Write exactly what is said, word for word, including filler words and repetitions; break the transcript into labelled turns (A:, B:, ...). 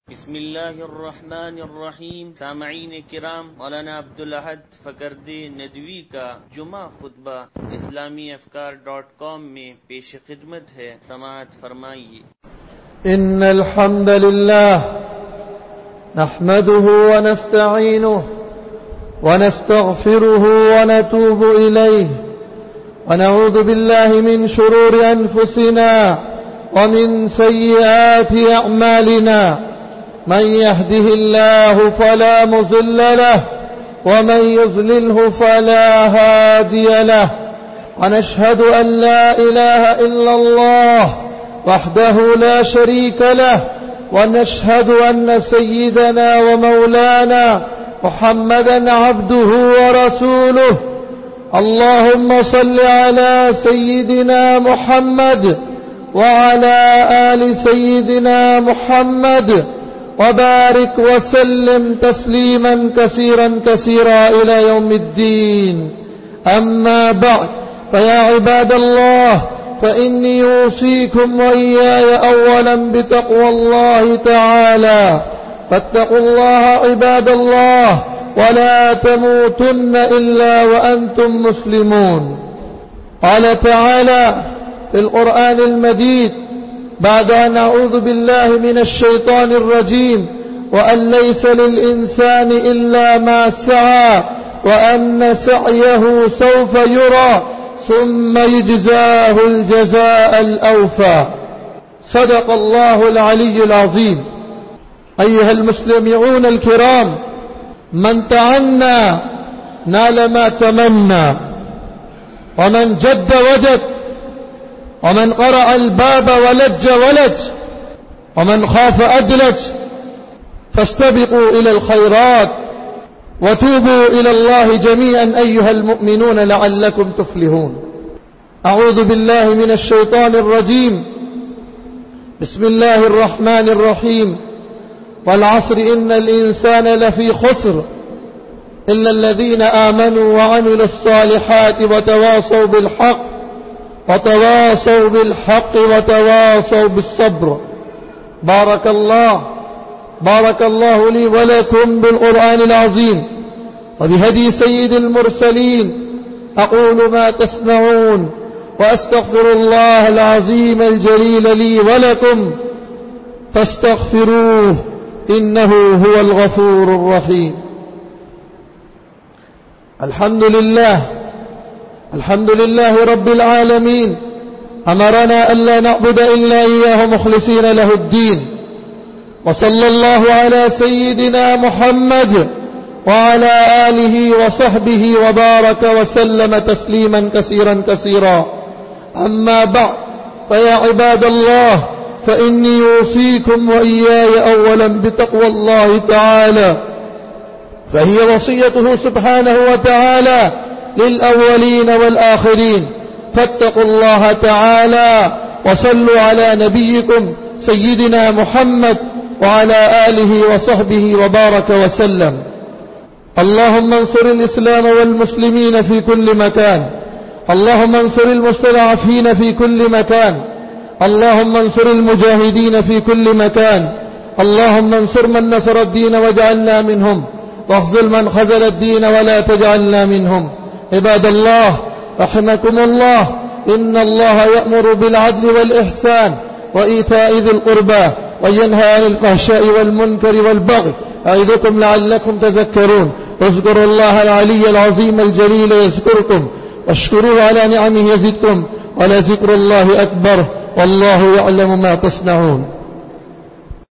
A: بسم الله الرحمن الرحیم. سامعین کرام، مولانا عبدالأحد فکردے ندوی کا جمعہ خطبہ اسلامی افکار ڈاٹ کام میں پیش خدمت ہے، سماعت فرمائیے۔
B: ان الحمد لله نحمده ونستعينه ونستغفره ونتوب إليه ونعوذ بالله من شرور أنفسنا ومن سيئات أعمالنا، من يهده الله فلا مضل له ومن يضلله فلا هادي له، ونشهد أن لا إله إلا الله وحده لا شريك له، ونشهد أن سيدنا ومولانا محمدا عبده ورسوله. اللهم صل على سيدنا محمد وعلى آل سيدنا محمد وبارك وسلم تسليما كثيرا كثيرا إلى يوم الدين. أما بعد، فيا عباد الله، فإني أوصيكم وإياي أولا بتقوى الله تعالى، فاتقوا الله عباد الله ولا تموتن إلا وأنتم مسلمون. قال تعالى في القرآن المجيد بعد أن أعوذ بالله من الشيطان الرجيم: وأن ليس للإنسان إلا ما سعى وأن سعيه سوف يرى ثم يجزاه الجزاء الأوفى. صدق الله العلي العظيم. أيها المستمعون الكرام، من تعنى نال ما تمنى، ومن جد وجد، ومن قرأ الباب ولج ولج، ومن خاف أدلج. فاستبقوا إلى الخيرات وتوبوا إلى الله جميعا أيها المؤمنون لعلكم تفلحون. أعوذ بالله من الشيطان الرجيم. بسم الله الرحمن الرحيم. والعصر إن الإنسان لفي خسر إلا الذين آمنوا وعملوا الصالحات وتواصوا بالحق وتواصوا بالحق وتواصوا بالصبر. بارك الله بارك الله لي ولكم بالقرآن العظيم وبهدي سيد المرسلين. أقول ما تسمعون وأستغفر الله العظيم الجليل لي ولكم فاستغفروه إنه هو الغفور الرحيم. الحمد لله الحمد لله رب العالمين، أمرنا ألا نعبد إلا إياه مخلصين له الدين. وصلى الله على سيدنا محمد وعلى آله وصحبه وبارك وسلم تسليما كثيرا كثيرا. أما بعد، فيا عباد الله، فإني أوصيكم وإياي أولا بتقوى الله تعالى، فهي وصيته سبحانه وتعالى للأولين والآخرين. فاتقوا الله تعالى وصلوا على نبيكم سيدنا محمد وعلى آله وصحبه وبارك وسلم. اللهم انصر الإسلام والمسلمين في كل مكان، اللهم انصر المستضعفين في كل مكان، اللهم انصر المجاهدين في كل مكان، اللهم انصر من نصر الدين واجعلنا منهم، واخذل من خذل الدين ولا تجعلنا منهم. عباد الله رحمكم الله، إن الله يأمر بالعدل والإحسان وإيتاء ذي القربى وينهى عن الفحشاء والمنكر والبغي، أعظكم لعلكم تذكرون. اذكروا الله العلي العظيم الجليل يذكركم، واشكروه على نعمه يزدكم، ولذكر الله أكبر، والله يعلم ما تصنعون.